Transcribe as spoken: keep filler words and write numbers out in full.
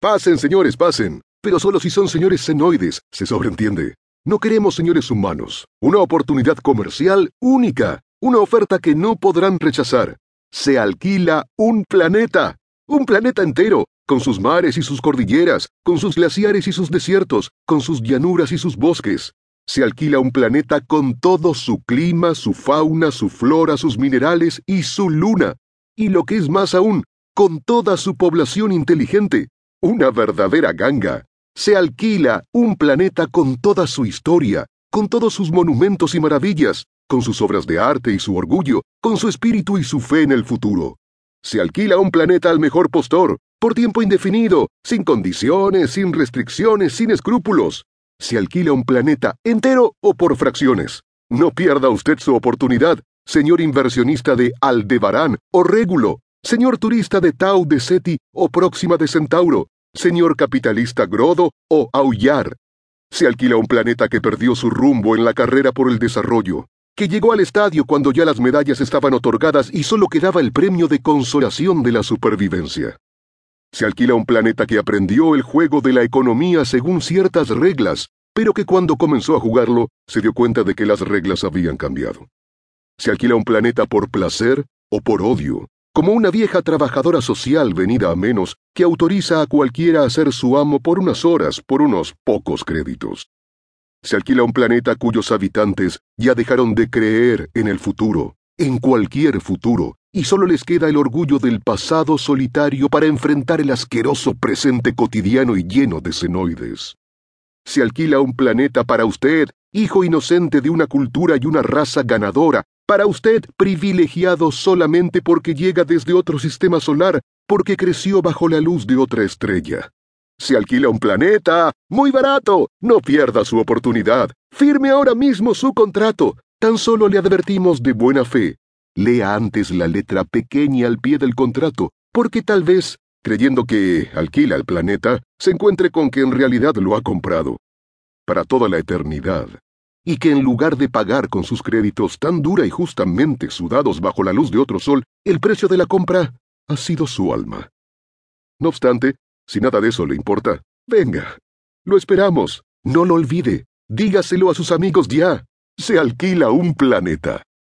Pasen, señores, pasen. Pero solo si son señores senoides, se sobreentiende. No queremos señores humanos. Una oportunidad comercial única. Una oferta que no podrán rechazar. Se alquila un planeta. Un planeta entero, con sus mares y sus cordilleras, con sus glaciares y sus desiertos, con sus llanuras y sus bosques. Se alquila un planeta con todo su clima, su fauna, su flora, sus minerales y su luna. Y lo que es más aún, con toda su población inteligente. Una verdadera ganga. Se alquila un planeta con toda su historia, con todos sus monumentos y maravillas, con sus obras de arte y su orgullo, con su espíritu y su fe en el futuro. Se alquila un planeta al mejor postor, por tiempo indefinido, sin condiciones, sin restricciones, sin escrúpulos. Se alquila un planeta entero o por fracciones. No pierda usted su oportunidad, señor inversionista de Aldebarán o Régulo, señor turista de Tau de Ceti o Próxima de Centauro, señor capitalista Grodo o Aullar. Se alquila un planeta que perdió su rumbo en la carrera por el desarrollo, que llegó al estadio cuando ya las medallas estaban otorgadas y solo quedaba el premio de consolación de la supervivencia. Se alquila un planeta que aprendió el juego de la economía según ciertas reglas, pero que cuando comenzó a jugarlo se dio cuenta de que las reglas habían cambiado. Se alquila un planeta por placer o por odio, como una vieja trabajadora social venida a menos que autoriza a cualquiera a ser su amo por unas horas, por unos pocos créditos. Se alquila un planeta cuyos habitantes ya dejaron de creer en el futuro, en cualquier futuro, y solo les queda el orgullo del pasado solitario para enfrentar el asqueroso presente cotidiano y lleno de senoides. Se alquila un planeta para usted, hijo inocente de una cultura y una raza ganadora, para usted privilegiado solamente porque llega desde otro sistema solar, porque creció bajo la luz de otra estrella. Se alquila un planeta, muy barato, no pierda su oportunidad, firme ahora mismo su contrato, tan solo le advertimos de buena fe. Lea antes la letra pequeña al pie del contrato, porque tal vez, creyendo que alquila el planeta, se encuentre con que en realidad lo ha comprado para toda la eternidad, y que en lugar de pagar con sus créditos tan dura y justamente sudados bajo la luz de otro sol, el precio de la compra ha sido su alma. No obstante, si nada de eso le importa, venga, lo esperamos, no lo olvide, dígaselo a sus amigos ya, se alquila un planeta.